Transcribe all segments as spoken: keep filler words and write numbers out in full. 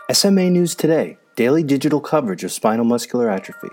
S M A News Today, daily digital coverage of spinal muscular atrophy.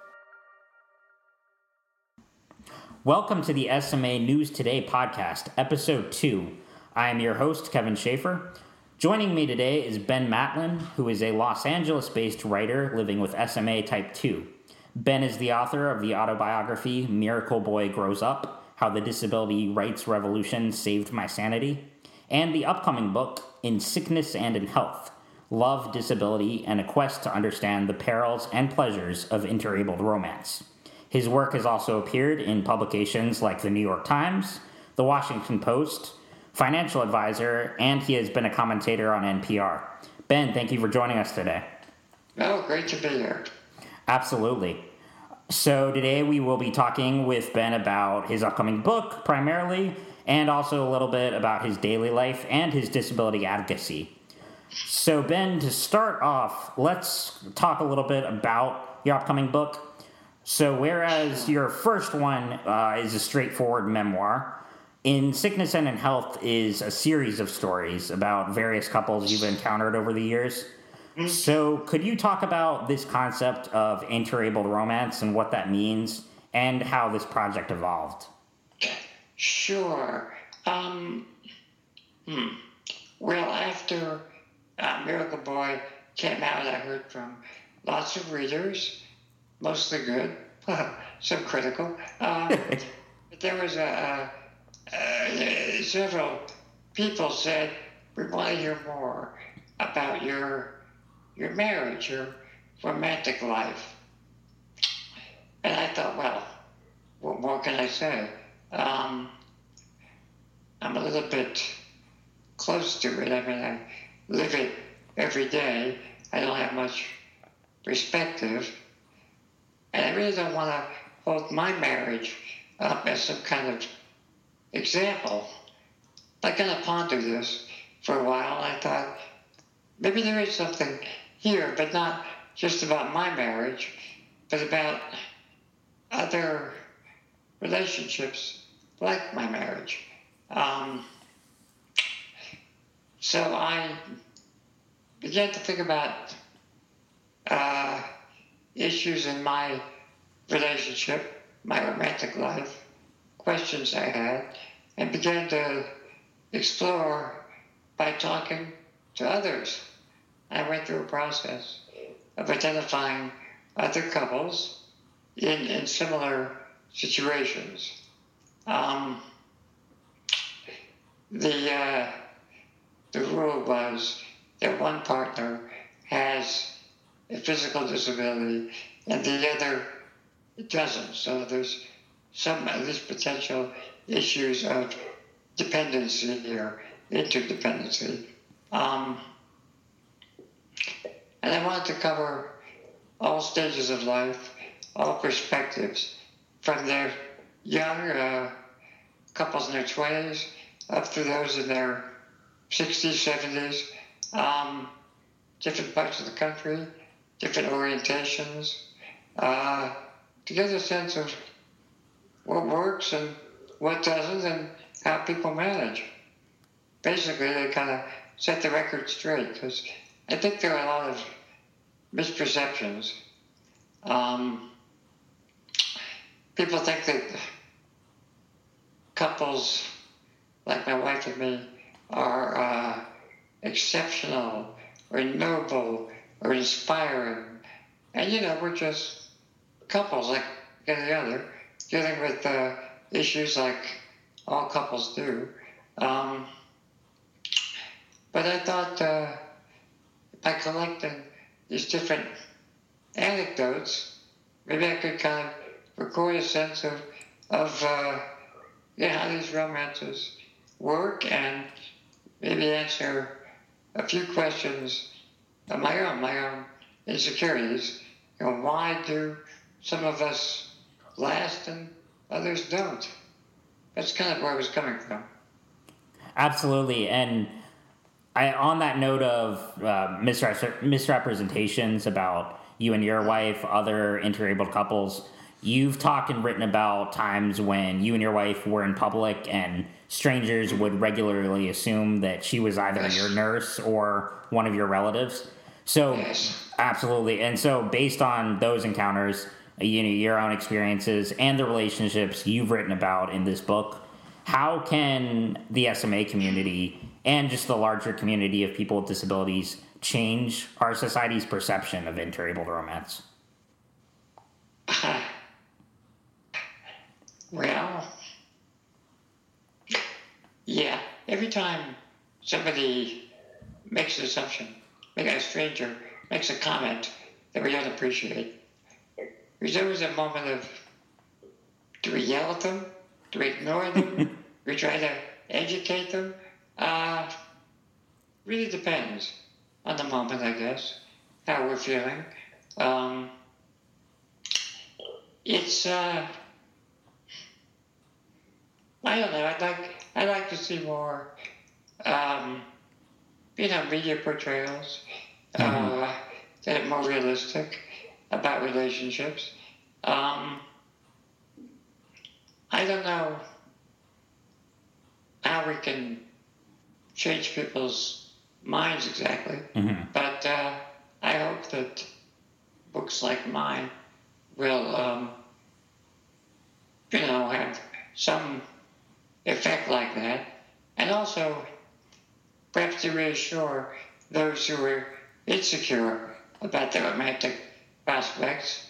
Welcome to the S M A News Today podcast, episode two. I am your host, Kevin Schaefer. Joining me today is Ben Matlin, who is a Los Angeles-based writer living with S M A type two. Ben is the author of the autobiography Miracle Boy Grows Up: How the Disability Rights Revolution Saved My Sanity, and the upcoming book, In Sickness and in Health: Love, Disability, and a Quest to Understand the Perils and Pleasures of Interabled Romance. His work has also appeared in publications like the New York Times, the Washington Post, Financial Advisor, and he has been a commentator on N P R. Ben, thank you for joining us today. Oh, great to be here. Absolutely. So today we will be talking with Ben about his upcoming book, primarily, and also a little bit about his daily life and his disability advocacy. So, Ben, to start off, let's talk a little bit about your upcoming book. So, whereas your first one uh, is a straightforward memoir, In Sickness and in Health is a series of stories about various couples you've encountered over the years. So, could you talk about this concept of interabled romance and what that means and how this project evolved? Sure. Um, hmm. Well, after Uh, Miracle Boy came out, I heard from lots of readers, mostly good, some critical. Um, but there was a, a, a several people said, we want to hear more about your your marriage, your romantic life. And I thought, well, what more can I say? Um, I'm a little bit close to it. I mean, I live it every day. I don't have much perspective. And I really don't want to hold my marriage up as some kind of example. I kind of pondered this for a while, and I thought, maybe there is something here, but not just about my marriage, but about other relationships like my marriage. Um, So I began to think about uh, issues in my relationship, my romantic life, questions I had, and began to explore by talking to others. I went through a process of identifying other couples in, in similar situations. Um, the uh, The rule was that one partner has a physical disability and the other doesn't. So there's some, at least, potential issues of dependency or interdependency. Um, and I wanted to cover all stages of life, all perspectives, from their young uh, couples in their twenties up to those in their sixties, seventies, um, different parts of the country, different orientations, uh, to get a sense of what works and what doesn't and how people manage. Basically, they kind of set the record straight, because I think there are a lot of misperceptions. Um, people think that couples like my wife and me are uh, exceptional or noble or inspiring. And, you know, we're just couples like any other, dealing with uh, issues like all couples do. Um, but I thought uh, by collecting these different anecdotes, maybe I could kind of record a sense of, of uh, yeah, how these romances work, and maybe answer a few questions of my own, my own insecurities. You know, why do some of us last and others don't? That's kind of where I was coming from. Absolutely. And I, on that note of uh, misrep- misrepresentations about you and your wife, other interabled couples, you've talked and written about times when you and your wife were in public and strangers would regularly assume that she was either your nurse or one of your relatives. So, Yes. absolutely. And so, based on those encounters, you know, your own experiences and the relationships you've written about in this book, how can the S M A community and just the larger community of people with disabilities change our society's perception of interracial romance? Well, yeah, every time somebody makes an assumption, like a stranger makes a comment that we don't appreciate, there's always a moment of, do we yell at them? Do we ignore them? Do we try to educate them? Uh, really depends on the moment, I guess, how we're feeling. Um, it's, uh, I don't know, I'd like, I'd like to see more, um, you know, media portrayals Mm-hmm. uh, that are more realistic about relationships. Um, I don't know how we can change people's minds exactly, Mm-hmm. but uh, I hope that books like mine will, um, you know, have some effect like that, and also perhaps to reassure those who are insecure about their romantic prospects.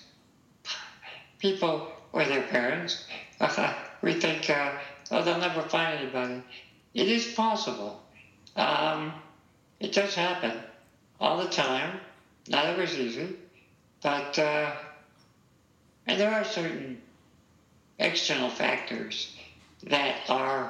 People or their parents, uh, we think, uh, oh, they'll never find anybody. It is possible. Um, it does happen all the time. Not always easy, but uh, and there are certain external factors that are,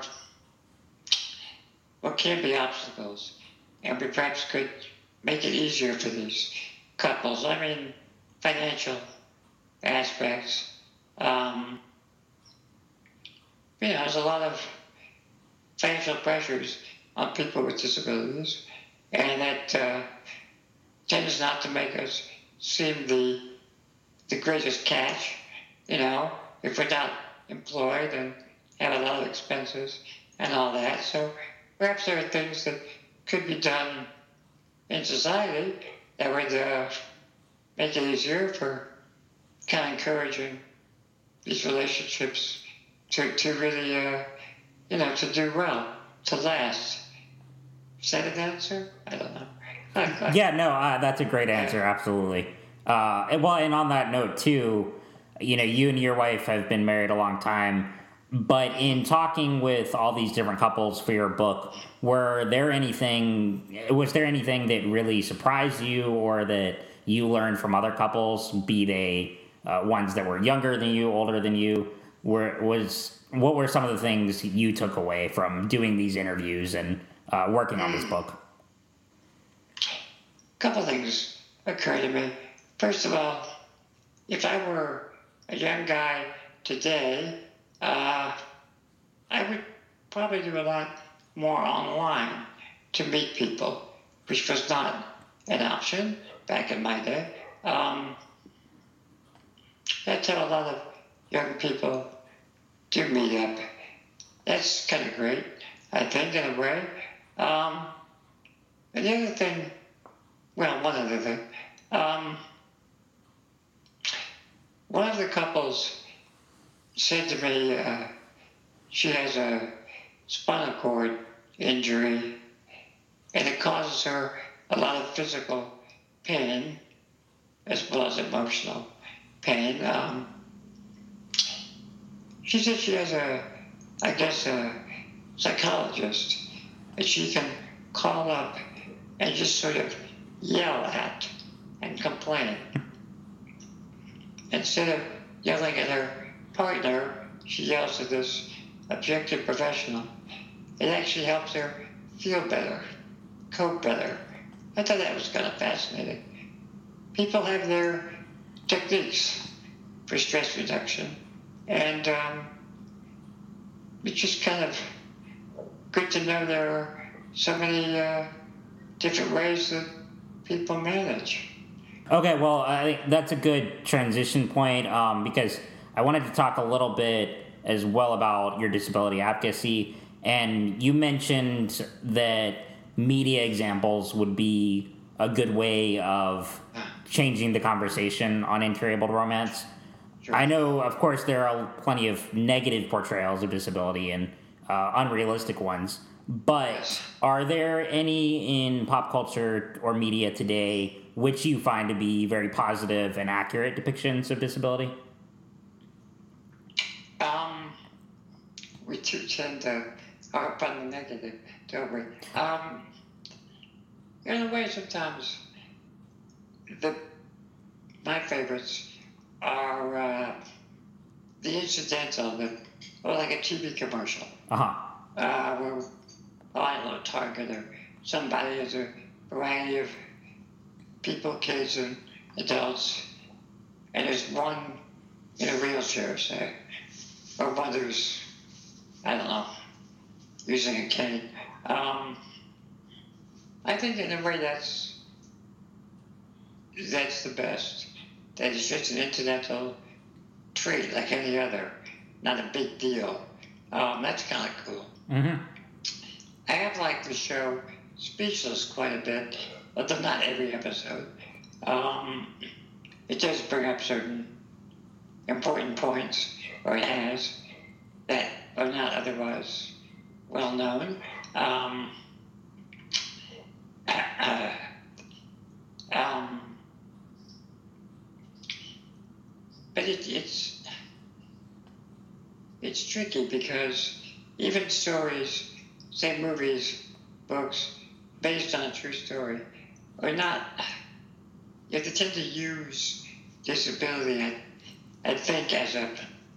well, can be obstacles, and we perhaps could make it easier for these couples. I mean, financial aspects. Um, you know, there's a lot of financial pressures on people with disabilities, and that uh, tends not to make us seem the the greatest catch. You know, if we're not employed and have a lot of expenses and all that. So perhaps there are things that could be done in society that would uh, make it easier for kind of encouraging these relationships to, to really, uh, you know, to do well, to last. Is that an answer? I don't know. Yeah, no, uh, that's a great answer. Absolutely. Uh, and, well, and on that note too, you know, you and your wife have been married a long time, but in talking with all these different couples for your book, were there anything, was there anything that really surprised you or that you learned from other couples, be they uh, ones that were younger than you, older than you? Were, was, what were some of the things you took away from doing these interviews and uh, working on this book? A couple things occur to me. First of all, if I were a young guy today, uh, I would probably do a lot more online to meet people, which was not an option back in my day. Um, that's how a lot of young people do meet up. That's kind of great, I think, in a way. Um, and the other thing, well, one other thing, um, one of the couples said to me uh, she has a spinal cord injury and it causes her a lot of physical pain as well as emotional pain. Um, she said she has a, I guess, a psychologist that she can call up and just sort of yell at and complain. Instead of yelling at her partner, she yells at this objective professional. It actually helps her feel better, cope better. I thought that was kind of fascinating. People have their techniques for stress reduction, and um, it's just kind of good to know there are so many uh, different ways that people manage. Okay, well, I think that's a good transition point um, because I wanted to talk a little bit as well about your disability advocacy. And you mentioned that media examples would be a good way of changing the conversation on entry-able romance. Sure. I know, of course, there are plenty of negative portrayals of disability and uh, unrealistic ones, but Yes. are there any in pop culture or media today which you find to be very positive and accurate depictions of disability? Um, we do tend to harp on the negative, don't we? Um, in a way, sometimes the my favorites are uh, the incidental, the, or like a T V commercial. Uh-huh. Uh, where, oh, I don't know, Target or somebody has a variety of people, kids, and adults, and there's one in a wheelchair, say, or one who's, I don't know, using a cane. Um, I think in a way that's that's the best. That it's just an incidental trait like any other, not a big deal. Um, that's kind of cool. Mm-hmm. I have liked the show Speechless quite a bit, although not every episode. Um, it does bring up certain important points, or it has, that are not otherwise well known. Um, uh, um, but it, it's it's tricky because even stories, say movies, books, based on a true story, are not. You have to tend to use disability, I, I think, as a.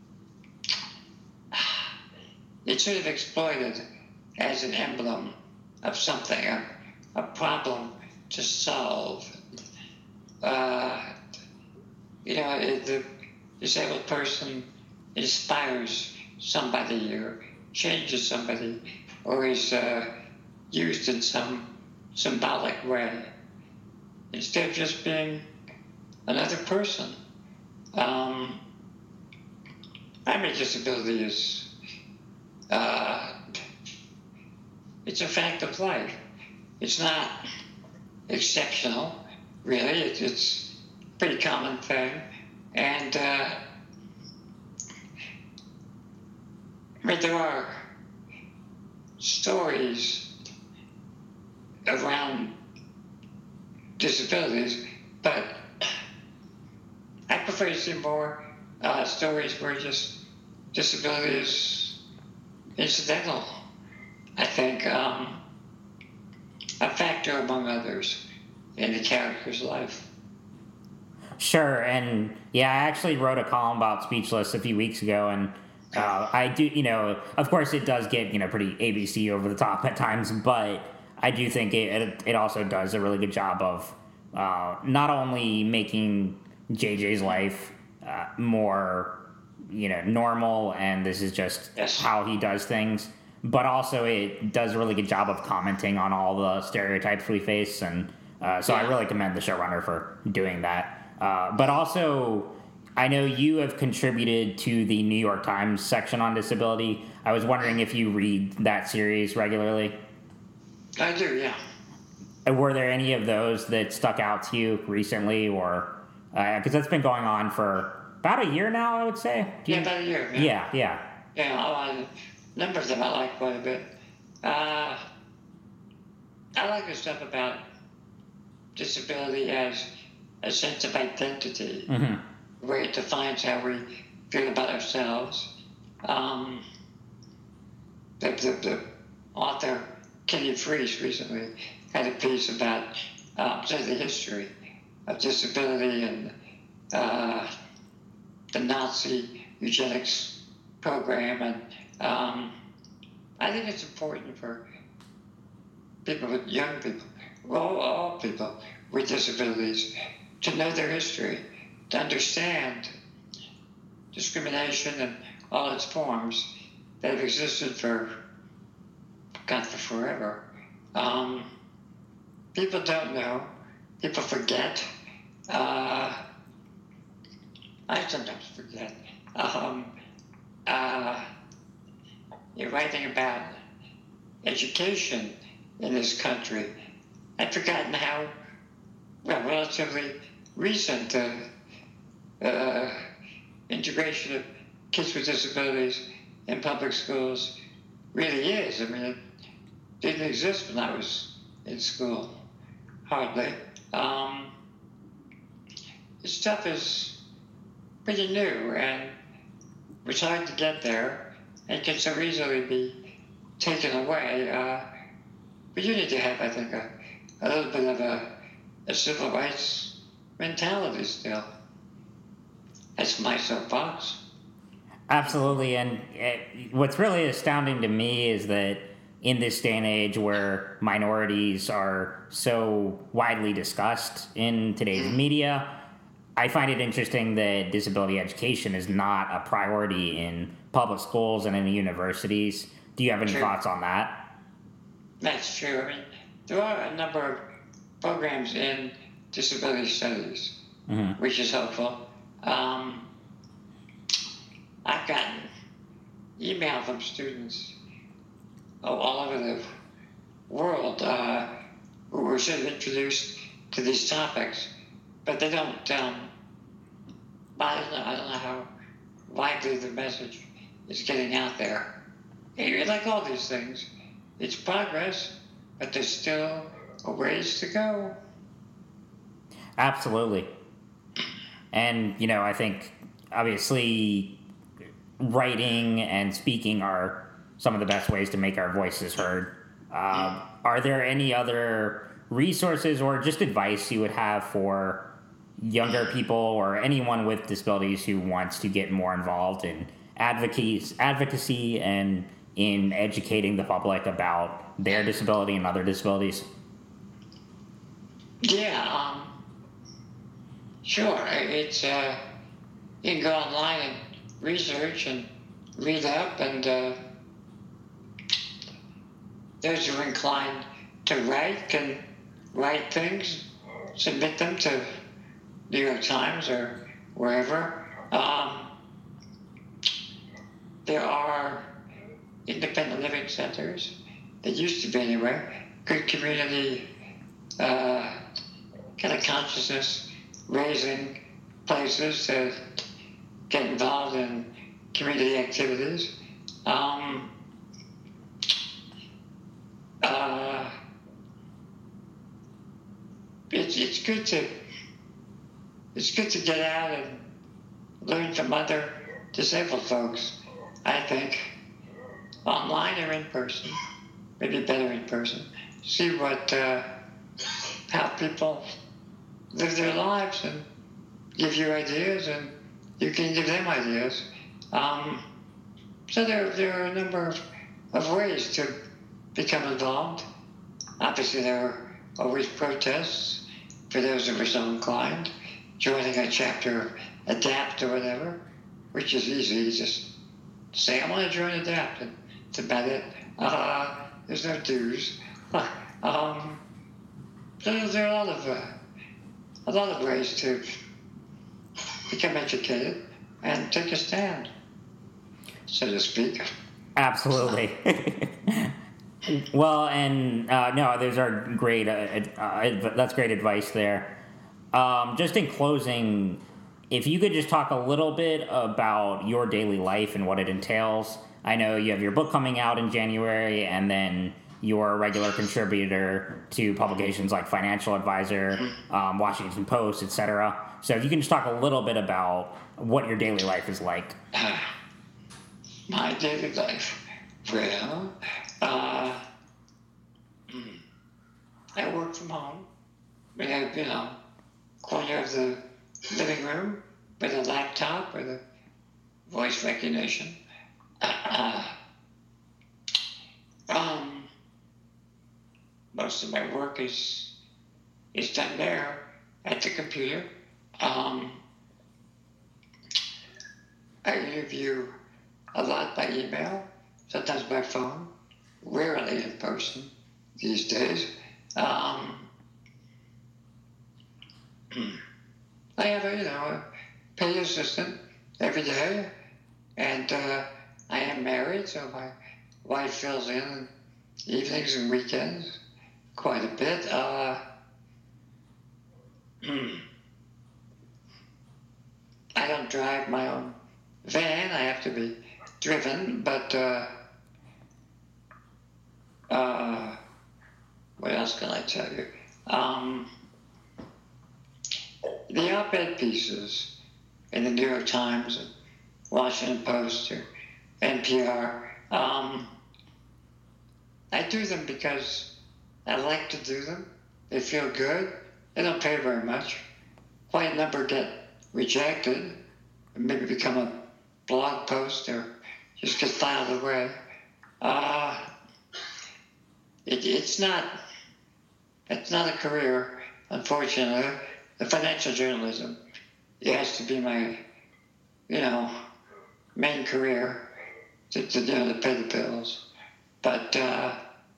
It's sort of exploited as an emblem of something, a, a problem to solve. Uh, you know, it, the disabled person inspires somebody or changes somebody or is uh, used in some symbolic way instead of just being another person. Um, I mean, disability is, uh, it's a fact of life. It's not exceptional, really. It's, it's a pretty common thing. And, uh, I mean, there are stories around disabilities, but I prefer to see more uh, stories where just disability is incidental. I think um, a factor among others in the character's life. Sure, and yeah, I actually wrote a column about Speechless a few weeks ago, and uh, I do, you know, of course it does get, you know, pretty A B C over the top at times, but I do think it it, it also does a really good job of uh, not only making J J's life uh, more, you know, normal, and this is just Yes. how he does things, but also it does a really good job of commenting on all the stereotypes we face, and uh, so I really commend the showrunner for doing that. Uh, but also, I know you have contributed to the New York Times section on disability. I was wondering if you read that series regularly. I do, yeah. Were there any of those that stuck out to you recently, or because uh, that's been going on for about a year now, I would say? Do you- Yeah, about a year. Yeah, yeah, yeah. yeah. Oh, I, a number of them I like quite a bit. Uh, I like the stuff about disability as a sense of identity, Mm-hmm. where it defines how we feel about ourselves. Um, the, the, the author, Kenny Freese, recently had a piece about uh, say the history of disability and uh, the Nazi eugenics program. And um, I think it's important for people, with young people, all, all people with disabilities, to know their history, to understand discrimination and all its forms that have existed for, God, for forever. Um, people don't know. People forget. Uh, I sometimes forget. Um, uh, you're writing about education in this country. I've forgotten how relatively recent uh, uh, integration of kids with disabilities in public schools really is. I mean, it didn't exist when I was in school, hardly. Um, this stuff is pretty new, and it's hard to get there, and can so easily be taken away. Uh, but you need to have, I think, a, a little bit of a, a civil rights mentality still. That's my soapbox. Absolutely, and it, what's really astounding to me is that in this day and age where minorities are so widely discussed in today's media, I find it interesting that disability education is not a priority in public schools and in the universities. Do you have any True. thoughts on that? That's true. I mean, there are a number of programs in disability studies, Mm-hmm. which is helpful. Um, I've gotten email from students oh, all over the world uh, who were sort of introduced to these topics, but they don't, um, I don't know, I don't know how widely the message is getting out there. And like all these things, it's progress, but there's still a ways to go. Absolutely. And, you know, I think obviously writing and speaking are some of the best ways to make our voices heard. Um, are there any other resources or just advice you would have for younger people or anyone with disabilities who wants to get more involved in advocacy, advocacy and in educating the public about their disability and other disabilities? Yeah, um, sure. It's, uh, you can go online and research and read up, and uh, those who are inclined to write can write things, submit them to New York Times or wherever. Um, there are independent living centers, there used to be anyway, good community uh, kind of consciousness raising places to get involved in community activities. Um, uh, it's it's good to it's good to get out and learn from other disabled folks, I think, online or in person, maybe better in person. See what uh, how people live their lives and give you ideas, and you can give them ideas. Um, so there, there are a number of, of ways to become involved. Obviously, there are always protests for those who are so inclined, joining a chapter of ADAPT or whatever, which is easy. You just say, I want to join ADAPT, and that's about it. Uh, there's no dues. um, so there are a lot of uh, a lot of ways to become educated and take a stand, so to speak. Absolutely. Well, and uh, no, those are great. Uh, uh, that's great advice there. Um, just in closing, if you could just talk a little bit about your daily life and what it entails. I know you have your book coming out in January, and then you're a regular contributor to publications like Financial Advisor, um, Washington Post, et cetera. So if you can just talk a little bit about what your daily life is like. Uh, my daily life. Well, uh, I work from home. We have, you know, corner of the living room with a laptop with a voice recognition. Uh, um, most of my work is is done there at the computer. Um, I interview a lot by email, sometimes by phone, rarely in person these days. Um, I have a, you know, a paid assistant every day, and uh, I am married, so my wife fills in evenings and weekends quite a bit. Uh, I don't drive my own van. I have to be driven, but uh, uh, what else can I tell you? Um, the op-ed pieces in the New York Times and Washington Post or N P R, um, I do them because I like to do them. They feel good. They don't pay very much. Quite a number get rejected and maybe become a blog post or just get filed away. Uh, it, it's not it's not a career, unfortunately. The financial journalism, it has to be my, you know, main career to, to, you know, to pay the bills. But uh,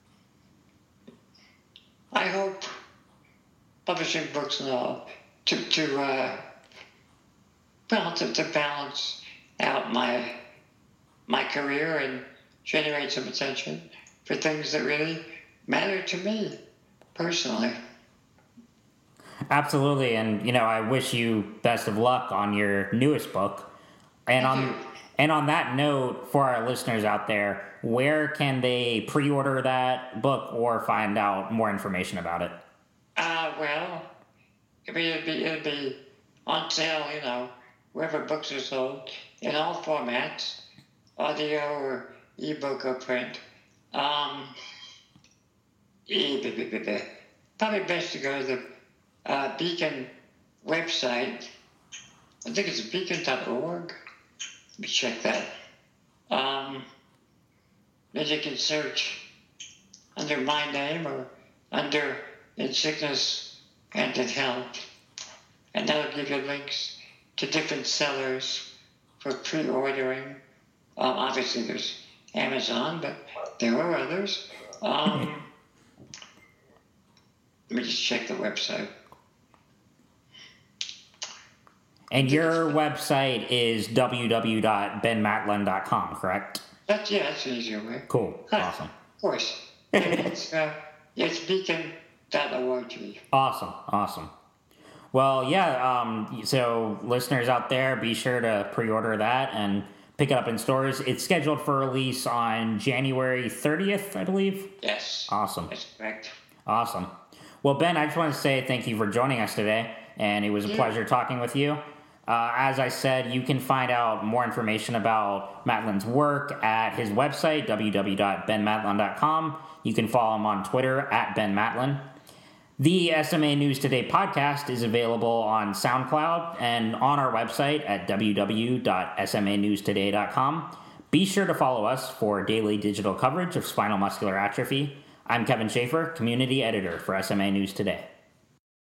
I hope publishing books and all to to uh, well to, to balance out my my career and generate some attention for things that really matter to me personally. Absolutely, and you know, I wish you best of luck on your newest book. And Thank on you. and on that note, for our listeners out there, where can they pre-order that book or find out more information about it? Uh, well, I mean, it'd be, it'd be on sale, you know, wherever books are sold, in all formats, audio or ebook or print. Um, e- probably best to go to the uh, Beacon website. I think it's beacon dot org. Let me check that. Um, then you can search under my name or under In Sickness and in Health. And that'll give you links to different sellers for pre-ordering. Um, obviously, there's Amazon, but there are others. Um, let me just check the website. And your website is w w w dot ben matlin dot com, correct? That's, yeah, that's an easier way. Cool. Awesome. Of course. it's, uh, it's beacon dot org. Awesome. Awesome. Well, yeah, um, so listeners out there, be sure to pre-order that and pick it up in stores. It's scheduled for release on January thirtieth, I believe. Yes. Awesome. That's correct. Awesome. Well, Ben, I just want to say thank you for joining us today, and it was a Yeah. pleasure talking with you. Uh, as I said, you can find out more information about Matlin's work at his website, w w w dot ben matlin dot com. You can follow him on Twitter, at Ben Matlin. The S M A News Today podcast is available on SoundCloud and on our website at w w w dot s m a news today dot com. Be sure to follow us for daily digital coverage of spinal muscular atrophy. I'm Kevin Schaefer, community editor for S M A News Today.